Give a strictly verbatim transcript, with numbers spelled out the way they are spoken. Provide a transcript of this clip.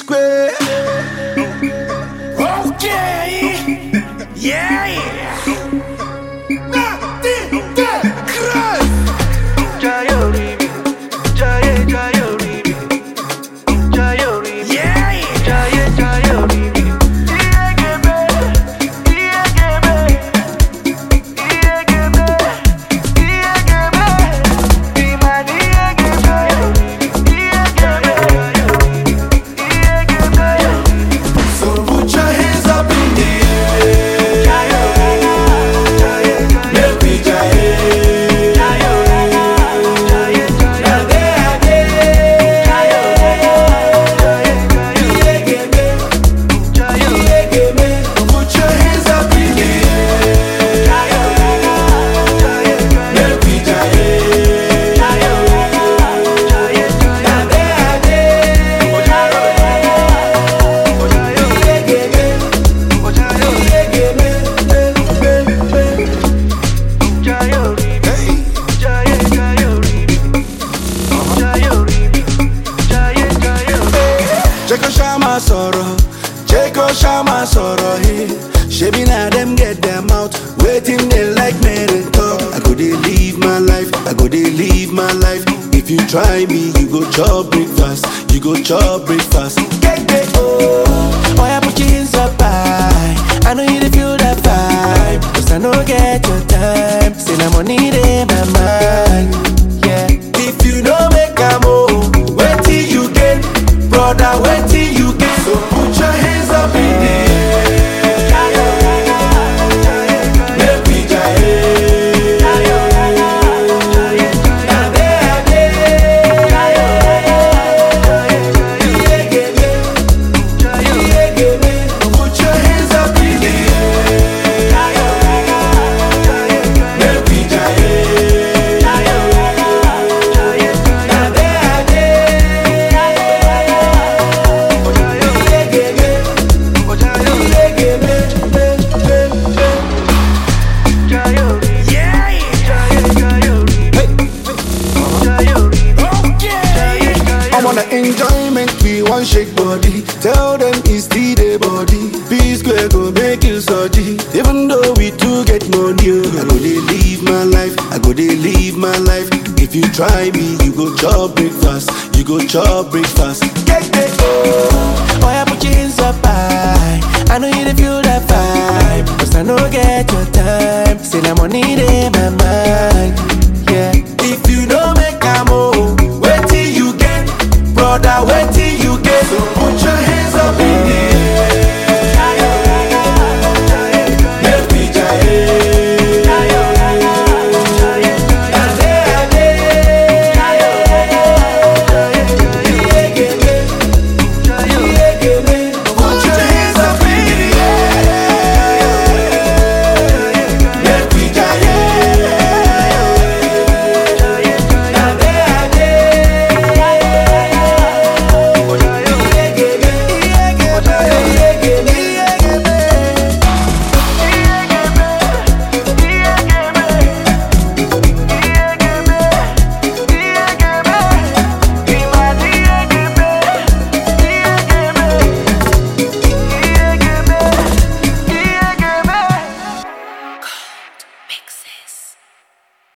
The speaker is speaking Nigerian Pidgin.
P-Square. Okay. Yeah, yeah. Check Shama Soro, check Shama Soro, hey. Shebi na them get them out, waiting they like me to talk. I go dey live my life, I go dey live my life. If you try me, you go chop breakfast, you go chop breakfast. Get get oh, why I put your hands up high? I know you dey feel that vibe, cause I know get your time. Say na money dey my mind, yeah. If you don't make a move, wait till you get, brother, wait till you get. So put your hands up in the air. Make we jaye. Na dey a dey. Iyegeme, iyegeme. Put your hands up in the air. Make we jaye. Na dey a dey. I'm on the enjoyment, we want shake body. Tell them it's still the body. P-Square go make you surgy. Even though we do get money, oh. I go dey live my life, I go dey live my life. If you try me, you go chop breakfast, you go chop breakfast. Get get oh, why I put your hands up high? I know you dey feel that vibe, cause I know get your time. Say na money dey my mind, yeah. if you don't make a move, wait till you get, brother, wait till you get. So put your hands up in